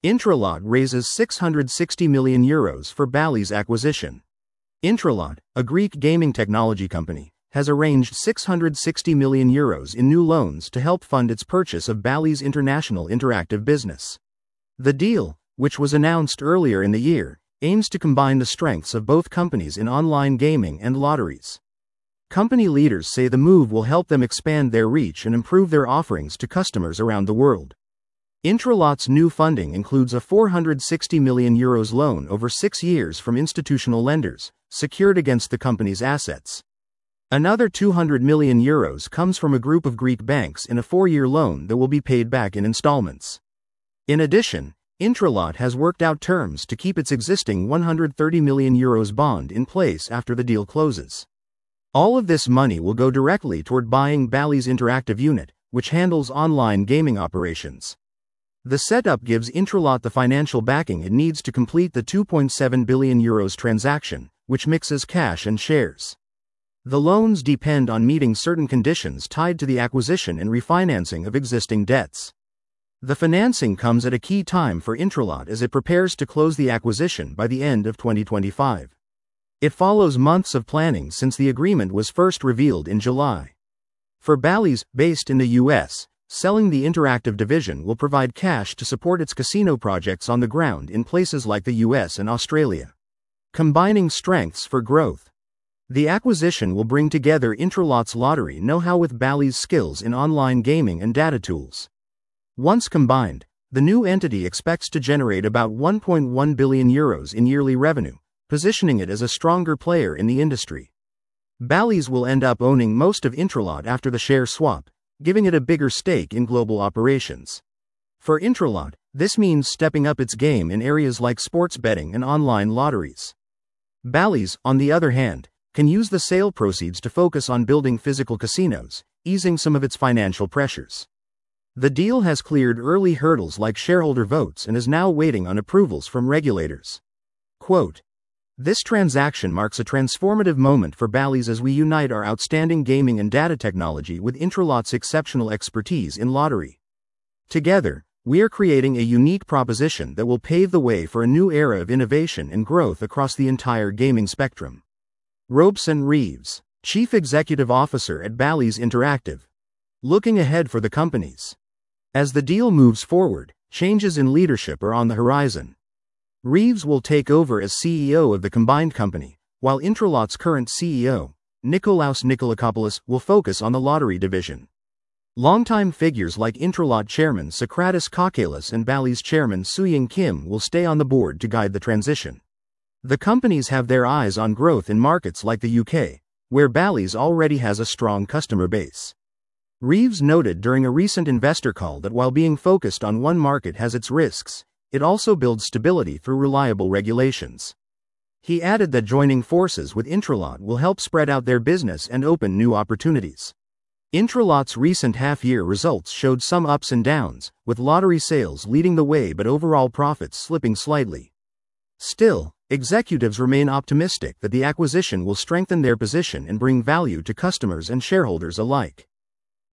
Intralot raises €660 million for Bally's acquisition. Intralot, a Greek gaming technology company, has arranged €660 million in new loans to help fund its purchase of Bally's international interactive business. The deal, which was announced earlier in the year, aims to combine the strengths of both companies in online gaming and lotteries. Company leaders say the move will help them expand their reach and improve their offerings to customers around the world. Intralot's new funding includes a €460 million loan over 6 years from institutional lenders, secured against the company's assets. Another €200 million comes from a group of Greek banks in a 4-year loan that will be paid back in installments. In addition, Intralot has worked out terms to keep its existing €130 million bond in place after the deal closes. All of this money will go directly toward buying Bally's interactive unit, which handles online gaming operations. The setup gives Intralot the financial backing it needs to complete the €2.7 billion transaction, which mixes cash and shares. The loans depend on meeting certain conditions tied to the acquisition and refinancing of existing debts. The financing comes at a key time for Intralot as it prepares to close the acquisition by the end of 2025. It follows months of planning since the agreement was first revealed in July. For Bally's, based in the US, selling the interactive division will provide cash to support its casino projects on the ground in places like the US and Australia. Combining strengths for growth. The acquisition will bring together Intralot's lottery know-how with Bally's skills in online gaming and data tools. Once combined, the new entity expects to generate about €1.1 billion in yearly revenue, positioning it as a stronger player in the industry. Bally's will end up owning most of Intralot after the share swap, giving it a bigger stake in global operations. For Intralot, this means stepping up its game in areas like sports betting and online lotteries. Bally's, on the other hand, can use the sale proceeds to focus on building physical casinos, easing some of its financial pressures. The deal has cleared early hurdles like shareholder votes and is now waiting on approvals from regulators. Quote, "This transaction marks a transformative moment for Bally's as we unite our outstanding gaming and data technology with Intralot's exceptional expertise in lottery. Together, we are creating a unique proposition that will pave the way for a new era of innovation and growth across the entire gaming spectrum." Robeson Reeves, Chief Executive Officer at Bally's Interactive. Looking ahead for the companies. As the deal moves forward, changes in leadership are on the horizon. Reeves will take over as CEO of the combined company, while Intralot's current CEO, Nikolaos Nikolakopoulos, will focus on the lottery division. Longtime figures like Intralot chairman Socrates Kokkalis and Bally's chairman Soo-Young Kim will stay on the board to guide the transition. The companies have their eyes on growth in markets like the UK, where Bally's already has a strong customer base. Reeves noted during a recent investor call that while being focused on one market has its risks, it also builds stability through reliable regulations. He added that joining forces with Intralot will help spread out their business and open new opportunities. Intralot's recent half-year results showed some ups and downs, with lottery sales leading the way but overall profits slipping slightly. Still, executives remain optimistic that the acquisition will strengthen their position and bring value to customers and shareholders alike.